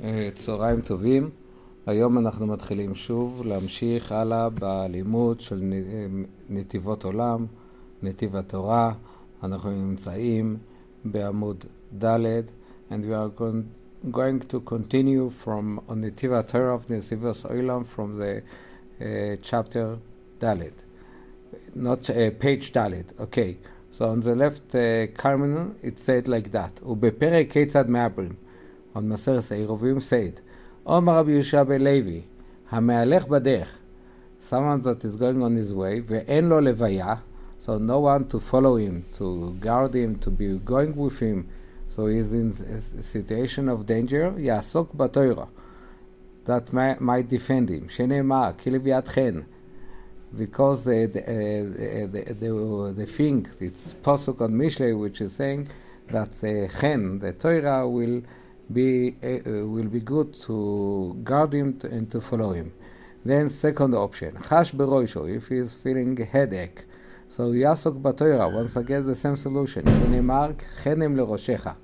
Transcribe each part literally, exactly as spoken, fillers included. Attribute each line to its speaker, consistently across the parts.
Speaker 1: צהריים טובים. היום אנחנו מתחילים שוב להמשיך הלאה בלימוד של נתיבות עולם, נתיב התורה. אנחנו נמצאים בעמוד ד' and we are going, going to continue from on נתיב Torah of נתיבות עולם from the uh, chapter ד', not uh, page ד'. Okay, so on the left uh, Carmen it said like that, ובפרק כיצד מעברים on מסרת העירובים said, אומר רבי יהושע בן לוי, המהלך בדרך, someone that is going on his way, ואין לו לוויה, so no one to follow him, to guard him, to be going with him, so he is in a situation of danger, יעסוק בתורה, that might, might defend him, שנאמר, כי לוויית חן, because the, the, uh, the, the, the thing, it's posuk on Mishlei, which is saying that uh, chen, the Torah, will be uh, will be good to guard him to, and to follow him. Then second option, chash beroisho, if he is feeling headache, so yasok b'Torah, once again the same solution, שנאמר chenem leroshecha.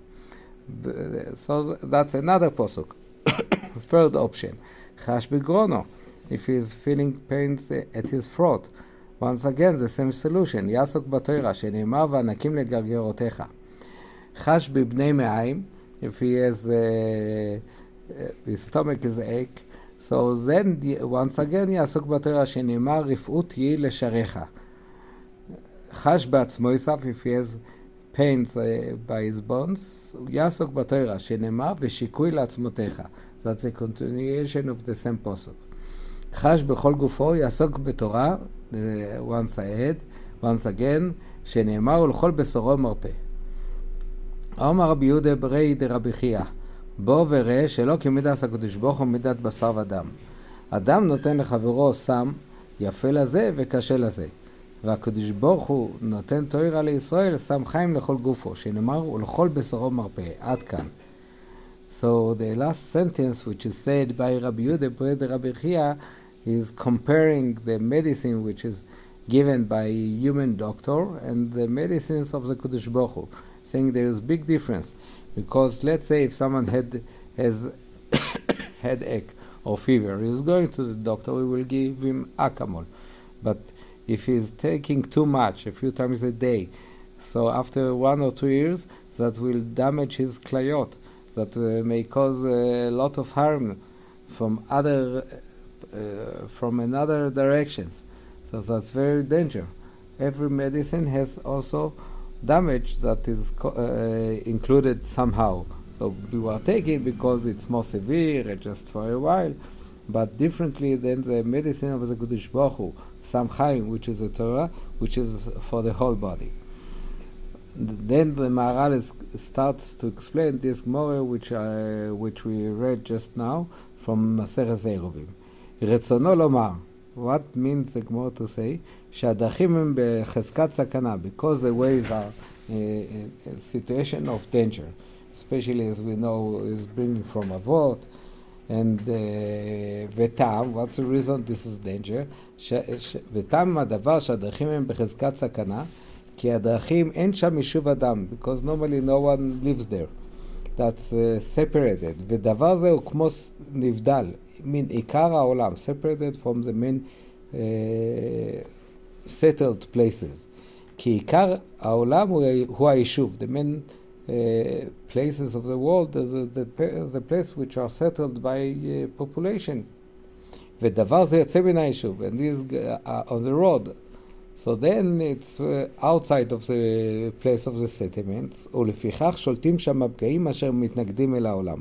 Speaker 1: So that's another posuk. Third option, chash begrono, if he is feeling pains at his throat, once again the same solution, yasok b'Torah, שנאמר וענקים לגרגרותיך. chash b'bnei me'ayim, if he has uh, his stomach is ache, so then the, once again יעסוק בתורה שנאמר רפאות יהי לשעריך. חש בעצמו יסף, if he has pains uh, by his bones, יעסוק בתורה שנאמר ושיקוי לעצמותיך. That's a continuation of the same posuk. חש בכל גופו יעסוק בתורה, uh, once ahead, once again, שנאמר ולכל בשורו מרפא. אומר רבי יהודה ברי דרבי חייא, בוא וראה שלא כמידת הקדוש ברוך הוא מידת בשר ודם. אדם נותן לחברו סם יפה לזה וקשה לזה, והקדוש ברוך הוא נותן תורה לישראל סם חיים לכל גופו, שנאמר ולכל בשרו מרפא. עד כאן. So the last sentence which is said by Rabbi Yehuda b'rei Rabbi Chiya is comparing the medicine which is given by a human doctor and the medicines of the Kadosh Baruch Hu, saying there is big difference, because let's say if someone had has headache or fever, he is going to the doctor, we will give him Acamol. But if he is taking too much, a few times a day, so after one or two years, that will damage his klayot, that uh, may cause a lot of harm from other, uh, from another directions. So that's very dangerous. Every medicine has also damage that is co- uh, included somehow. So we are taking because it's more severe, just for a while, but differently than the medicine of the Kadosh Baruch Hu, Sam Chaim, which is the Torah, which is for the whole body. Then the Maharal is, starts to explain this Gemara, which uh, which we read just now from Maseret Eruvin. רצונו לומר, what means the Gemara to say? שהדרכים הם בחזקת סכנה, because the ways are uh, in a situation of danger, especially as we know is bringing from Avot, and וטעם, what's the reason this is danger? וטעם הדבר שהדרכים הם בחזקת סכנה, כי הדרכים אין שם יישוב אדם, because normally no one lives there, that's uh, separated, ודבר זה הוא כמו נבדל, מן עיקר העולם, separated from the main uh, settled places. כי עיקר העולם הוא, הוא היישוב, the main uh, places of the world, the, the, the place which are settled by uh, population. ודבר זה יוצא מן היישוב, and this uh, on the road. So then it's uh, outside of the place of the settlements, ולפיכך שולטים שם הפגעים אשר מתנגדים אל העולם.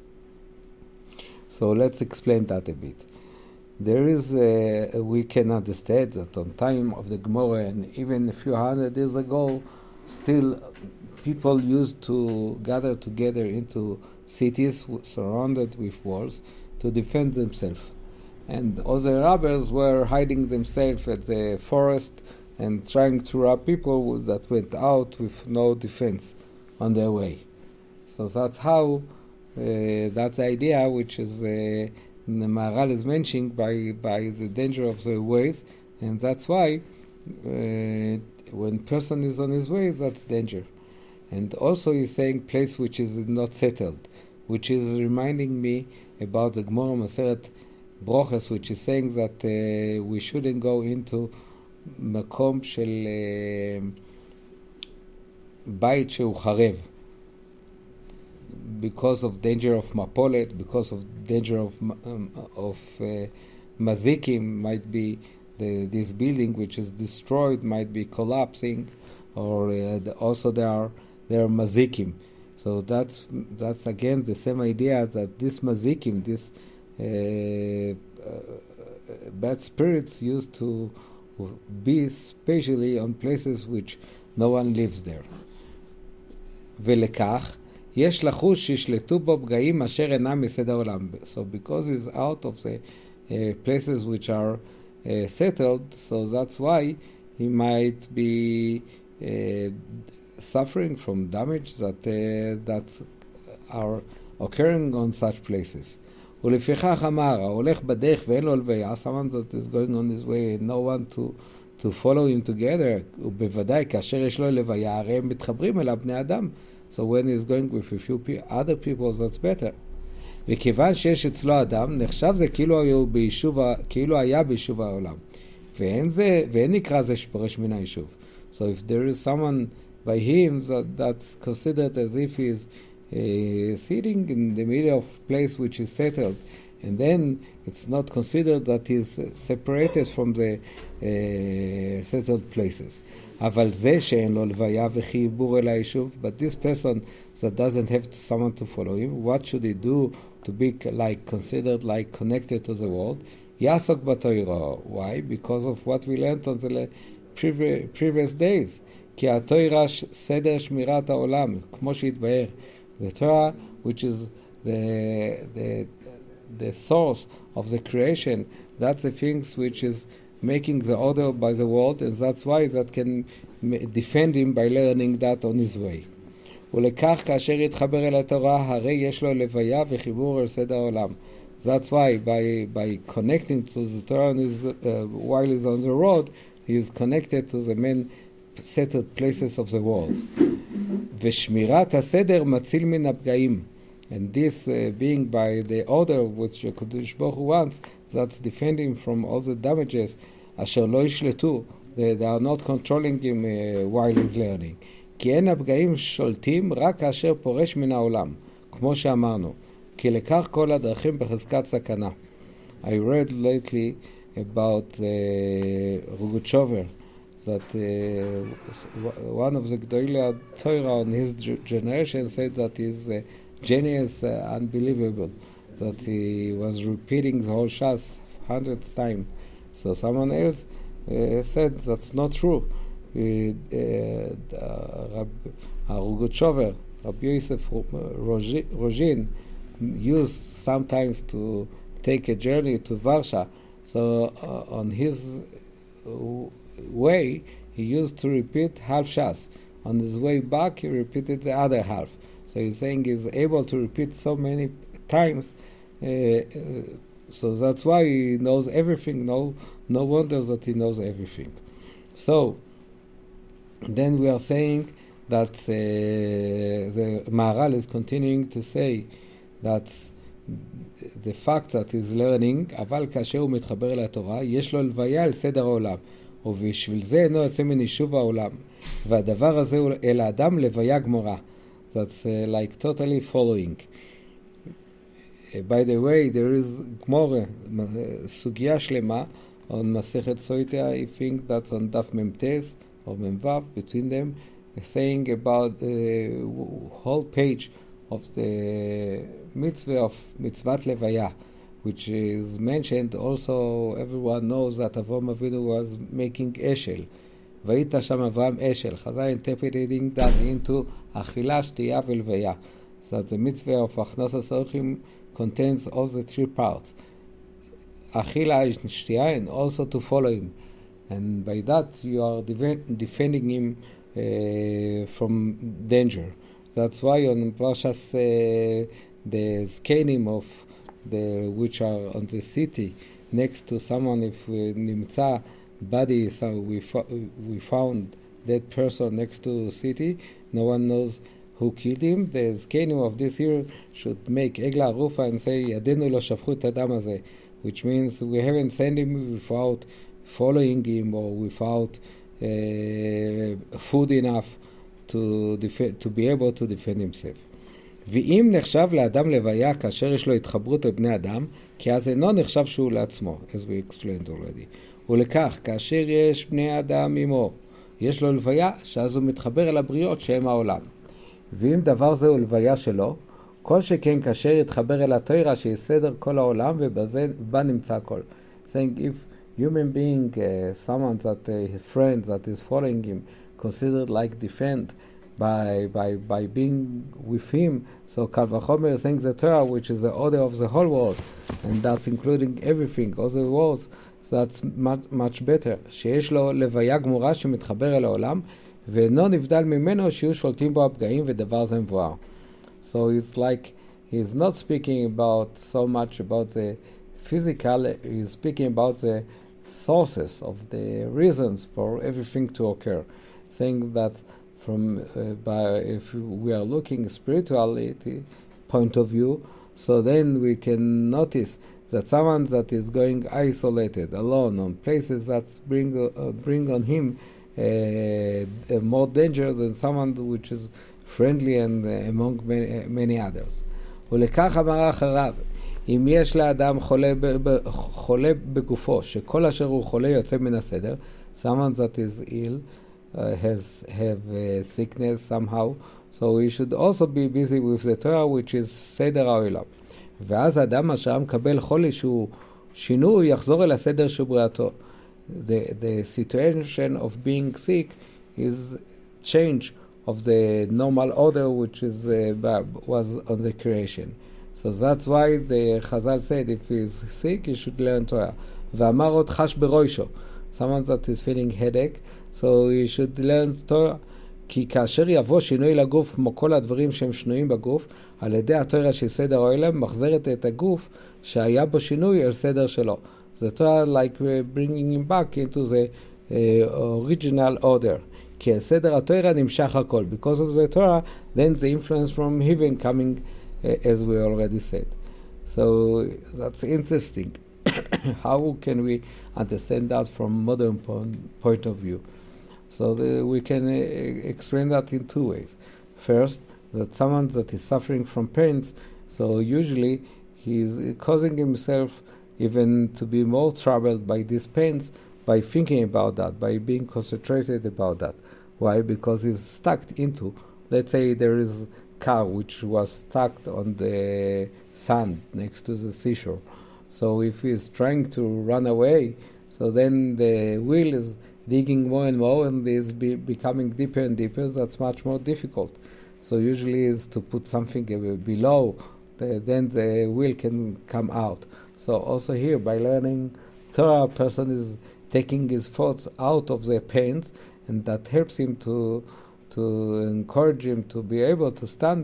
Speaker 1: So let's explain that a bit. There is, uh, we can understand that on time of the Gemara and even a few hundred years ago, still people used to gather together into cities surrounded with walls to defend themselves. And other robbers were hiding themselves at the forest and trying to rob people that went out with no defense on their way. So that's how Uh, that's the idea which is uh, the Maharal is mentioning by by the danger of the ways, and that's why uh, when person is on his way, that's danger. And also he's saying place which is not settled, which is reminding me about the Gemara Maseret Broches, which is saying that uh, we shouldn't go into מקום של בית שהוא חרב, because of danger of mapolet, because of danger of um, of uh, mazikim, might be the, this building which is destroyed might be collapsing, or uh, the, also there are there are mazikim. So that's that's again the same idea that this mazikim, this uh, uh, bad spirits used to be especially on places which no one lives there. ולכך יש לחוש שישלטו בו פגעים אשר אינם מסדר עולם. So because he's out of the uh, places which are uh, settled, so that's why he might be uh, suffering from damage that uh, that are occurring on such places. ולפיכך אמר, ההולך בדרך ואין לו הלוויה, someone that is going on his way and no one to, to follow him together, ובוודאי כאשר יש לו הלוויה, הרי הם מתחברים אליו בני אדם. So when he's going with a few pe- other people, that's better. וכיוון שיש אצלו אדם, נחשב זה כאילו, היו ביישוב, כאילו היה ביישוב העולם. ואין, זה, ואין נקרא זה שפורש מן היישוב. So if there is someone by him that, that's considered as if he is Uh, sitting in the middle of place which is settled, and then it's not considered that he's uh, separated from the uh, settled places. אבל זה שאין לו לוויה וחיבור אל היישוב, but this person that doesn't have someone to follow him, what should he do to be like considered like connected to the world? יעסוק בתורה. Why? Because of what we learned on the previous, previous days. כי התורה סדר שמירת העולם, כמו שהתבהר. The Torah, which is the, the the source of the creation, that's the things which is making the order by the world, and that's why that can defend him by learning that on his way. ולכך כאשר יתחבר אל התורה, הרי יש לו לוויה וחיבור אל סדר העולם. That's why by by connecting to the Torah on his, uh, while he's on the road, he is connected to the main settled places of the world. ושמירת הסדר מציל מן הפגעים. And this uh, being by the order which הקדוש ברוך הוא wants, that's defending from all the damages אשר לא ישלטו. They, they are not controlling him uh, while he's learning. כי אין הפגעים שולטים רק כאשר פורש מן העולם, כמו שאמרנו. כי לכך כל הדרכים בחזקת סכנה. I read lately about uh, Rogatchover, that uh, one of the Gdoilei Torah on his generation said that his uh, genius uh, unbelievable, that he was repeating the whole Shas hundreds times. So someone else uh, said that's not true. Uh, uh, Rogatchover, Rabbi Yosef Rojin, used sometimes to take a journey to Varsha. So uh, on his uh, way, he used to repeat half Shas. On his way back, he repeated the other half. So he's saying he's able to repeat so many times. Uh, uh, so that's why he knows everything. No, no wonder that he knows everything. So then we are saying that uh, the Maharal is continuing to say that the fact that he's learning, אבל כאשר הוא מתחבר אל התורה, יש לו לוויה על סדר העולם. ובשביל זה אינו יוצא מן יישוב העולם. והדבר הזה הוא אל האדם לוויה גמורה. That's uh, like totally following. Uh, by the way, there is גמורה, סוגיה שלמה, on מסכת סוטה, I think that's on דף ממתס, or ממבב, between them, saying about the whole page of the mitzvah of mitzvat levaya, which is mentioned also. Everyone knows that Avraham Avinu was making eshel. Vayita sham Avraham eshel. Chazal interpreting that into achila, shtiya, velveya. So that the mitzvah of achnasas orchim contains all the three parts. Achila and shtiya, and also to follow him. And by that you are def- defending him uh, from danger. That's why on Parshas uh, the Zkenim of the which are on the city next to someone, if we nimtza body, so we fo- we found that person next to the city, no one knows who killed him. The Zkenim of this year should make Egla Arufa and say, Yadenu lo shafchu et hadam hazeh, which means we haven't sent him without following him or without uh, food enough to, def- to be able to defend himself. ואם נחשב לאדם לוויה כאשר יש לו התחברות לבני אדם, כי אז אינו נחשב שהוא לעצמו, as we explained already. ולכך, כאשר יש בני אדם עמו, יש לו לוויה, שאז הוא מתחבר אל הבריות שהם העולם. ואם דבר זה הוא לוויה שלו, כל שכן כאשר יתחבר אל התורה שיסדר כל העולם, ובזה בה נמצא הכל. Saying, if human being, uh, someone that a uh, friend that is following him, considered like defend, By, by by being with him, so Kal Vachomer is saying the Torah, which is the order of the whole world, and that's including everything, all the worlds, so that's much, much better. שיש לו לוויה גמורה שמתחבר אל העולם, ואינו נבדל ממנו שיהיו שולטים בו הפגעים ודבר זה מבואר. So it's like he's not speaking about so much about the physical, he's speaking about the sources of the reasons for everything to occur, saying that from uh, by if we are looking spirituality point of view, so then we can notice that someone that is going isolated, alone, on places that bring uh, bring on him uh, more danger than someone which is friendly and uh, among many, uh, many others. ולכך אמר אחריו, אם יש לאדם חולה, ב- חולה בגופו, שכל אשר הוא חולה יוצא מן הסדר, someone that is ill, Uh, has have uh, sickness somehow, so we should also be busy with the Torah, which is סדר העולם. ואז האדם אשר מקבל חולי שהוא שינוי, יחזור אל הסדר שהוא בריאתו. The, the situation of being sick is change of the normal order which is uh, was on the creation. So that's why the Chazal said if he is sick, he should learn Torah. ואמר עוד חש בראשו, someone that is feeling headache, so you should learn Torah. כי כאשר יבוא שינוי לגוף כמו כל הדברים שהם שנויים בגוף, על ידי התורה של סדר העולם מחזרת את הגוף שהיה בו שינוי אל סדר שלו. The Torah like bringing him back into the uh, original order. כי הסדר התורה נמשך הכל. Because of the Torah, then the influence from heaven coming, uh, as we already said. So that's interesting. How can we understand that from modern point, point of view? So the, we can uh, explain that in two ways. First, that someone that is suffering from pains, so usually he is causing himself even to be more troubled by these pains by thinking about that, by being concentrated about that. Why? Because he's stuck into, let's say there is a car which was stuck on the sand next to the seashore. So if he's trying to run away, so then the wheel is digging more and more and is be becoming deeper and deeper. That's much more difficult. So usually is to put something below, the, then the wheel can come out. So also here, by learning Torah, a person is taking his thoughts out of the pains, and that helps him to to encourage him to be able to stand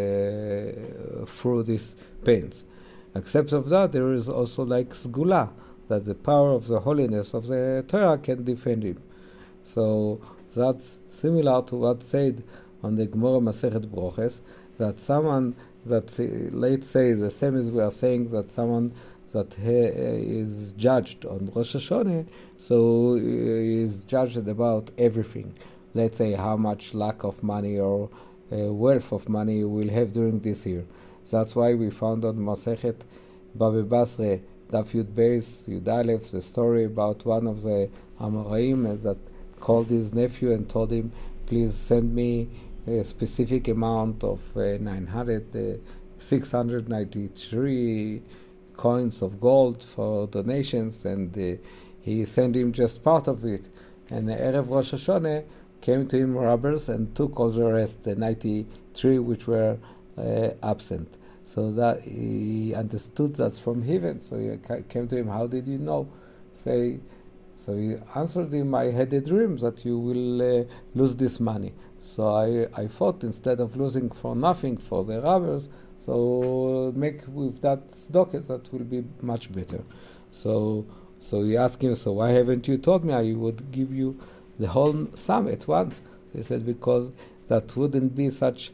Speaker 1: uh, through these pains. Except of that, there is also like Sgula, that the power of the holiness of the Torah can defend him. So that's similar to what said on the Gemara Masechet Broches, that someone that, uh, let's say, the same as we are saying that someone that he, uh, is judged on Rosh Hashanah, so he is judged about everything. Let's say how much lack of money or uh, wealth of money you will have during this year. That's why we found on Masechet Baba Basra, Daf Yud Beis, Yud Aleph, the story about one of the Amoraim that called his nephew and told him, please send me a specific amount of uh, nine hundred, uh, six hundred ninety-three coins of gold for donations, and uh, he sent him just part of it. And the Erev Rosh Hashanah came to him robbers and took all the rest, the ninety-three which were uh, absent. So that he understood that's from heaven. So he came to him, how did you know? Say, so he answered him, I had a dream that you will uh, lose this money. So I, I thought instead of losing for nothing for the robbers, so make with that tzedakah, that will be much better. So so he asked him, so why haven't you told me? I would give you the whole sum at once. He said, because that wouldn't be such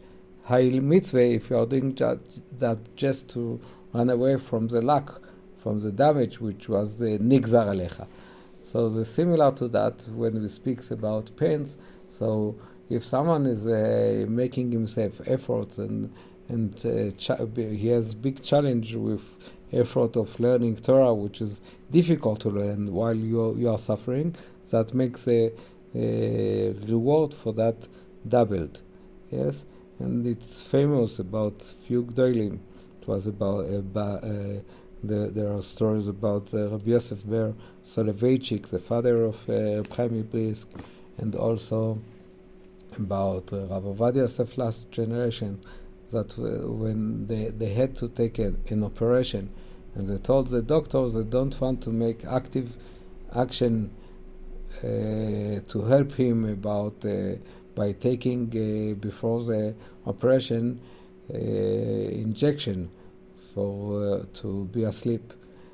Speaker 1: Hail mitzvah if you are doing ju- that just to run away from the lack, from the damage which was the nigzar alecha. So the similar to that when we speak about pains. So if someone is uh, making himself efforts and and uh, ch- he has big challenge with effort of learning Torah, which is difficult to learn while you you are suffering, that makes a, a reward for that doubled. Yes, and it's famous about few gdolim. It was about, about uh, the, there are stories about uh, Rabbi Yosef Ber Soloveitchik, the father of uh, Chaim Brisk, and also about uh, Rav Ovadia Yosef last generation, that uh, when they, they had to take a, an operation, and they told the doctors they don't want to make active action uh, to help him about uh, by taking uh, before the operation uh, injection for uh, to be asleep.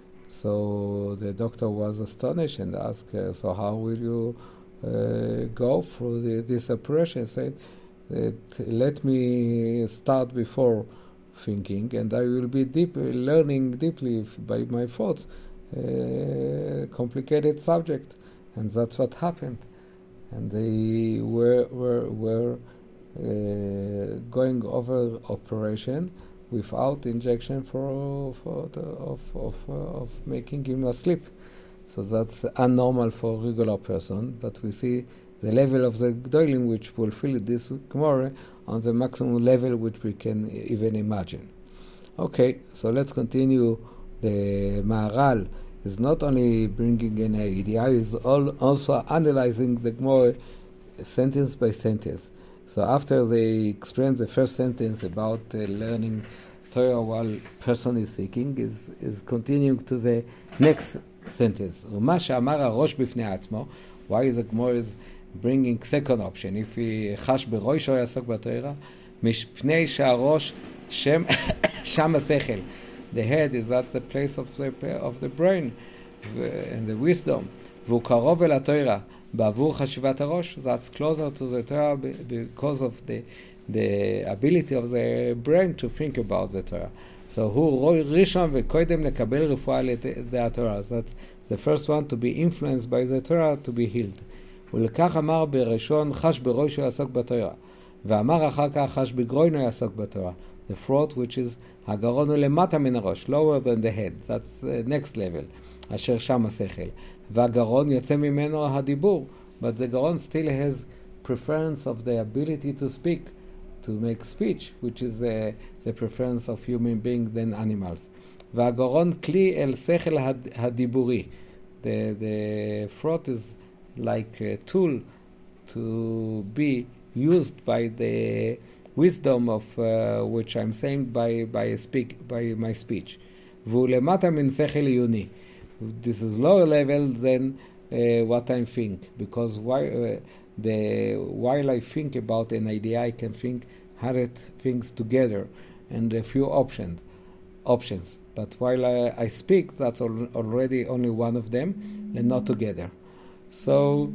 Speaker 1: So the doctor was astonished and asked, uh, so how will you uh, go through the, this operation? He said, let me start before thinking, and I will be deep learning deeply f- by my thoughts uh, complicated subject, and that's what happened. And they were were were uh, going over operation without injection for for the, of of uh, of making him asleep. So that's unnormal for a regular person, but we see the level of the Gdolim which fulfill this Gemara on the maximum level which we can even imagine. Okay, so let's continue. The Maharal is not only bringing an idea, he is all also analyzing the Gemara sentence by sentence. So after they explain the first sentence about uh, learning Torah while person is seeking, is is continuing to the next sentence. ומה שאמר הראש בפני עצמו, why is the Gemara is bringing second option? If he חש בראש או יעסוק בתורה, משפני שהראש שם שם השכל. The head is at the place of the of the brain and the wisdom. והוא קרוב אל התורה בעבור חשיבת הראש. That's closer to the Torah because of the the ability of the brain to think about the Torah. So הוא ראשון וקודם לקבל רפואה the Torah. That's the first one to be influenced by the Torah to be healed. ולכך אמר בראשון חש בראשו יעסוק בתורה. ואמר אחר כך חש בגרונו יעסוק בתורה. The throat which is הגרון הוא למטה מן הראש, lower than the head. That's the next level. אשר שם השכל. והגרון יוצא ממנו הדיבור. But the גרון still has preference of the ability to speak, to make speech, which is uh, the preference of human beings than animals. והגרון כלי אל שכל הדיבורי. The, the throat is like a tool to be used by the wisdom of uh, which I'm saying by by speak by my speech. והוא למטה מן שכל עיוני. This is lower level than uh, what I think, because why, uh, the while I think about an idea, I can think hundred things together and a few options options. But while I, I speak, that's al- already only one of them and not together. So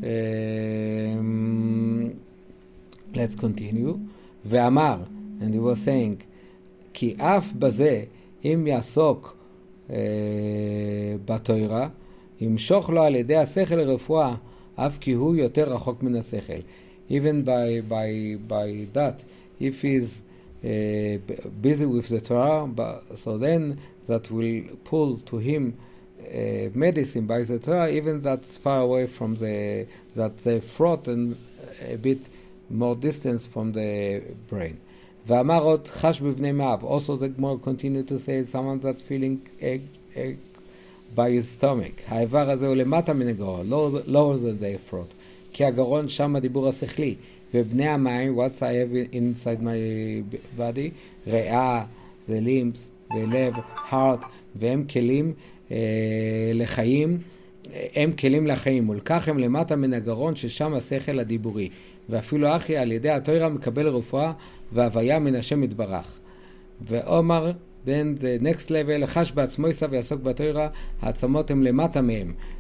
Speaker 1: um, let's continue. ואמר, and he was saying, כי אף בזה אם יעסוק uh, בתורה, ימשוך לו על ידי השכל לרפואה, אף כי הוא יותר רחוק מן השכל. Even by, by, by that, if he's uh, busy with the Torah, but, so then that will pull to him uh, medicine by the Torah, even that's far away from the, that the throat and a bit more distance from the brain. ואמר עוד חש בבני מאב. Also the Gemara continue to say someone that feeling egg, egg by his stomach. האיבר הזה הוא למטה מן הגרון, lower than the throat. כי הגרון שם הדיבור השכלי. ובני המים, what I have inside my body, ריאה, the limbs, ולב, heart, והם כלים אה, לחיים, הם כלים לחיים. ולכך הם למטה מן הגרון ששם השכל הדיבורי. ואפילו אחי על ידי התורה מקבל רפואה והוויה מן השם יתברך. ואומר, then the next level, חש בעצמו יסע ויעסוק בתורה, העצמות הם למטה מהם.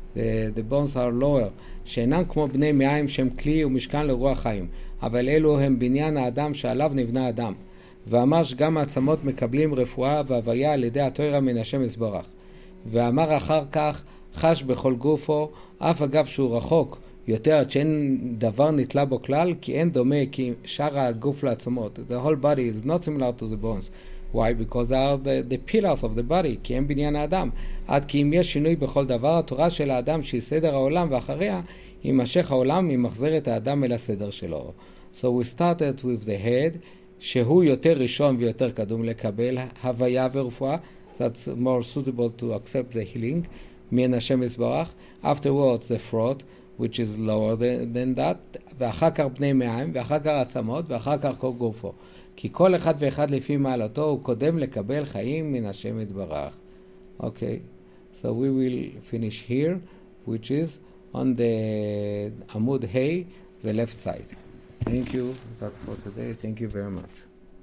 Speaker 1: the, the bones are lower, שאינם כמו בני מעיים שהם כלי ומשכן לרוח חיים, אבל אלו הם בניין האדם שעליו נבנה האדם. ואמר שגם העצמות מקבלים רפואה והוויה על ידי התורה מן השם יתברך. ואמר אחר כך, חש בכל גופו, אף אגב שהוא רחוק יותר עד שאין דבר נתלה בו כלל, כי אין דומה כי שאר הגוף לעצמות. The whole body is not similar to the bones. Why? Because they are the, the pillars of the body, כי הם בניין האדם. עד כי אם יש שינוי בכל דבר, התורה של האדם שהיא סדר העולם ואחריה, יימשך העולם, ימחזר את האדם אל הסדר שלו. So we started with the head, שהוא יותר ראשון ויותר קדום לקבל הוויה ורפואה, that's more suitable to accept the healing, מן השם יתברך. Afterwards the throat, which is lower than, than that, ואחר כך בני מעיים, ואחר כך עצמות, ואחר כך כל גופו. כי כל אחד ואחד לפי מעלתו הוא קודם לקבל חיים מן השם יתברך. Okay, so we will finish here, which is on the עמוד ה', the left side. Thank you, that's for today. Thank you very much.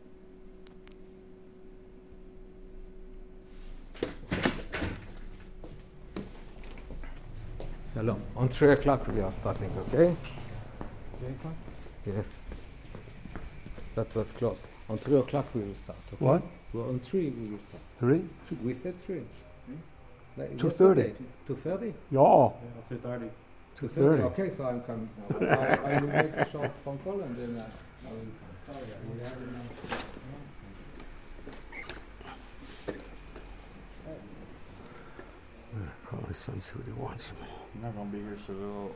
Speaker 1: Shalom. On three o'clock we are starting, okay? Yes. That was close. On three o'clock we will start. Okay?
Speaker 2: What?
Speaker 1: Well, on three we will start.
Speaker 2: Three?
Speaker 1: We said three. Like
Speaker 2: Two thirty.
Speaker 1: Two thirty.
Speaker 2: Ja.
Speaker 3: two thirty.
Speaker 1: Two thirty. Okay, so I'm coming now. I, I will make a short phone call and then uh, I will come. Sorry, I will have it now.
Speaker 2: Call my son, see what he wants.
Speaker 3: You're not gonna be here, so